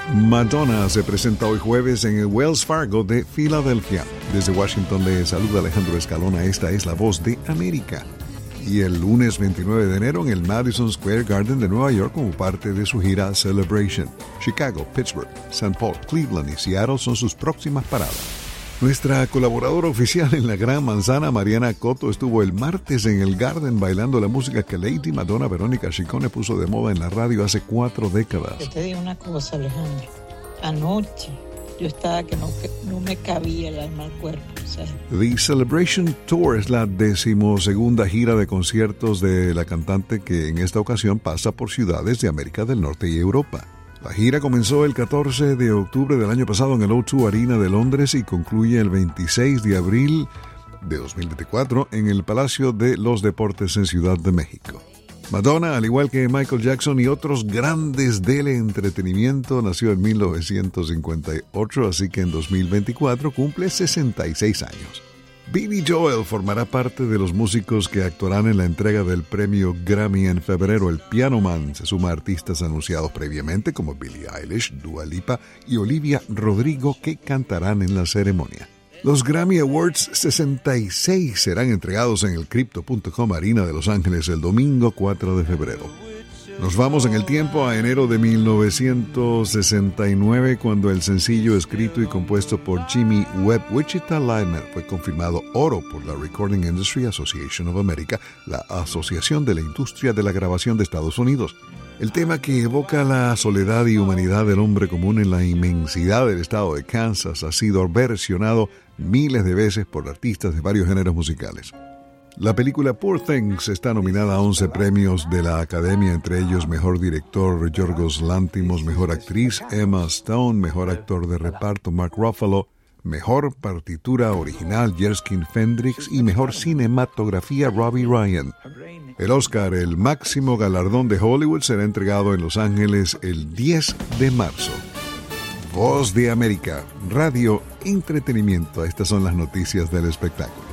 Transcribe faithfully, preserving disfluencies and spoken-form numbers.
Madonna se presenta hoy jueves en el Wells Fargo de Filadelfia. Desde Washington le saluda Alejandro Escalona. Esta es La Voz de América. Y el lunes veintinueve de enero en el Madison Square Garden de Nueva York como parte de su gira Celebration. Chicago, Pittsburgh, Saint Paul, Cleveland y Seattle son sus próximas paradas. Nuestra colaboradora oficial en la Gran Manzana, Mariana Cotto, estuvo el martes en el Garden bailando la música que Lady Madonna Verónica Chicone puso de moda en la radio hace cuatro décadas. Yo te digo una cosa, Alejandro. Anoche yo estaba que no, que no me cabía el alma al cuerpo. O sea. The Celebration Tour es la decimosegunda gira de conciertos de la cantante que en esta ocasión pasa por ciudades de América del Norte y Europa. La gira comenzó el catorce de octubre del año pasado en el O dos Arena de Londres y concluye el veintiséis de abril de dos mil veinticuatro en el Palacio de los Deportes en Ciudad de México. Madonna, al igual que Michael Jackson y otros grandes del entretenimiento, nació en mil novecientos cincuenta y ocho, así que en dos mil veinticuatro cumple sesenta y seis años. Billy Joel formará parte de los músicos que actuarán en la entrega del premio Grammy en febrero. El Piano Man se suma a artistas anunciados previamente como Billie Eilish, Dua Lipa y Olivia Rodrigo, que cantarán en la ceremonia. Los Grammy Awards sesenta y seis serán entregados en el Crypto punto com Arena de Los Ángeles el domingo cuatro de febrero. Nos vamos en el tiempo a enero de mil novecientos sesenta y nueve, cuando el sencillo escrito y compuesto por Jimmy Webb, Wichita Lineman, fue confirmado oro por la Recording Industry Association of America, la Asociación de la Industria de la Grabación de Estados Unidos. El tema, que evoca la soledad y humanidad del hombre común en la inmensidad del estado de Kansas, ha sido versionado miles de veces por artistas de varios géneros musicales. La película Poor Things está nominada a once premios de la Academia, entre ellos Mejor Director Yorgos Lanthimos, Mejor Actriz Emma Stone, Mejor Actor de Reparto Mark Ruffalo, Mejor Partitura Original Jerskin Fendrix y Mejor Cinematografía Robbie Ryan. El Oscar, el máximo galardón de Hollywood, será entregado en Los Ángeles el diez de marzo. Voz de América, radio, entretenimiento. Estas son las noticias del espectáculo.